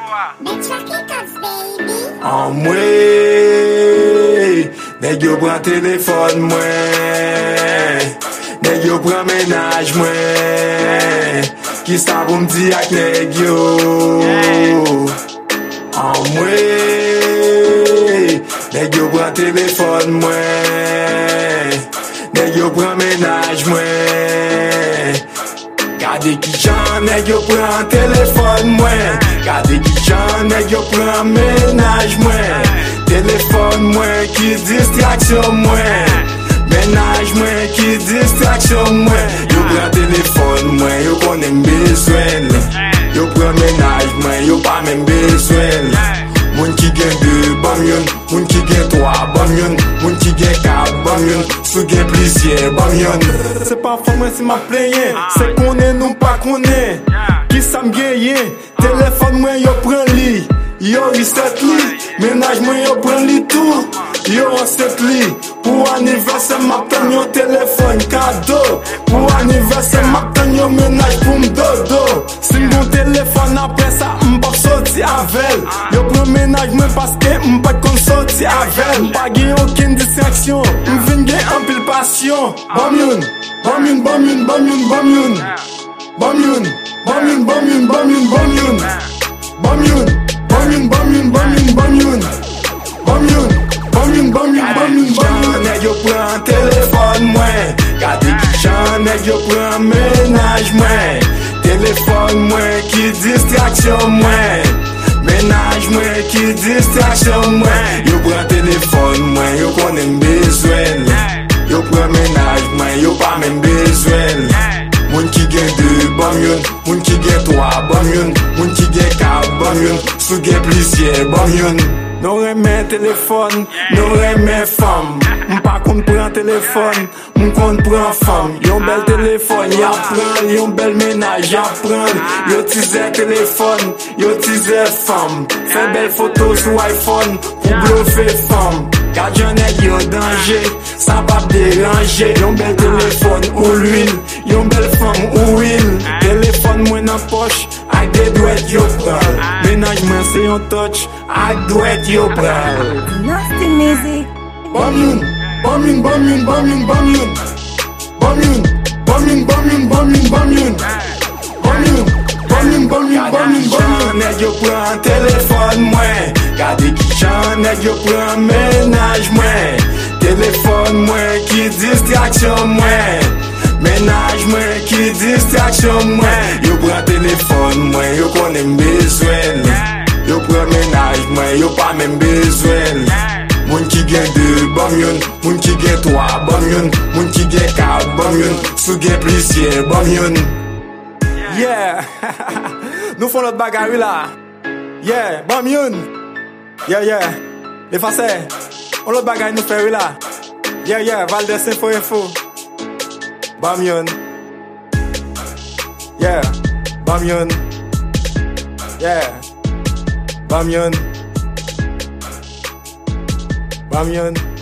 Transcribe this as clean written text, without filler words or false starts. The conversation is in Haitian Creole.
En moi, nèg yo pran téléphone moi, nèg yo pran ménage moi, qui ça pour m'di ak nèg yo. En moi, nèg yo pran téléphone moi, nèg yo pran ménage moi. Gade ki jan nèg yo pran téléphone moi, gade ki jan nèg yo pran ménage moi. Téléphone moi qui distraction moi, ménage moi qui distraction moi. Yo pran téléphone moi, yo konnen besoin. Yo pran ménage moi, yo pas même besoin. Moun ki gen 2, bam yon. Moun ki gen 3, bam yon. Moun ki gen 4, bam yon. Sou gen plisye, bam yon. C'est pas fort moi si m'a plaigné, c'est konnen nou pas konnen. Ki sa m'genyen, téléphone moi yo pran li. Yo reset li, ménage moi yo pran li tout. Yo reset li, pour anniversaire m'aptan yo téléphone cadeau. Pour anniversaire m'aptan yo ménage pour m'dodo. Si mon téléphone après ça m'pap sorti avec. Yo pran ménage moi parce que m'pas kon sorti avec. M'pas gen aucune distraction, m'vin gen un pile passion. Bam yon, bam yon, bam yon, bam yon, bam yon. Bam yon, bam yon, bam yon, bam yon, bam yon. Bam yon, bam yon, bam yon, bam yon, bam yon. Bam yon, bam yon, bam yon, bam yon, bam yon. Nèg yo pran téléphone moi, gade ki jan nèg yo pran ménage moi. Téléphone moi qui distraction moi, ménage moi qui distraction moi. Yo pran téléphone moi, yo konnen besoin. Yo pran ménage moi, yo pas même besoin. Moun ki gen 2, bam yon. Moun ki gen 3, bam yon. Moun ki gen 4, bam yon. Sou gen plisye, bam yon. Non remen téléphone, non remen femme. M'pa kon pran téléphone, m'kon pran femme. Yon bel téléphone, y apprend. Yon bel ménage, y apprend. Yo tize téléphone, yo tize femme. Fè bel photo sou iPhone, pou bluffer femme. Gadjan nèg yo danger, ça pa déranger. Yon bel téléphone ou l'huile, yon bel femme ou huile. Téléphone moi nan poche, ak de douette yo pral. Ménage moi c'est yon touch, ak douette yo pral. Nasty music. Bam yon, bam yon, bam yon, bam yon, bam yon. Bam yon, bam yon, bam yon, bam yon, bam yon. Bam yon, bam yon, bam yon, bam yon, bam yon. Nèg yo pran téléphone moi, gade ki jan nèg yo pran ménage moi. Téléphone moi qui distraction moi, ménage moi qui distraction moi. Yo pran téléphone moi, yo konnen besoin. Yo pran ménage moi, yo pas même besoin. Moun ki gen 2, bam yon. Moun ki gen 3, bam yon. Moun ki gen 4, bam yon. Sou gen plisye, bam yon. Yeah, nous font notre bagarre là. Yeah, bam yon. Yeah, yeah, les Français, on l'autre bagarre nous fait là. Yeah, yeah, Valdez info. Bam yon. Yeah, bam yon. Yeah, bam yon. Bam yon.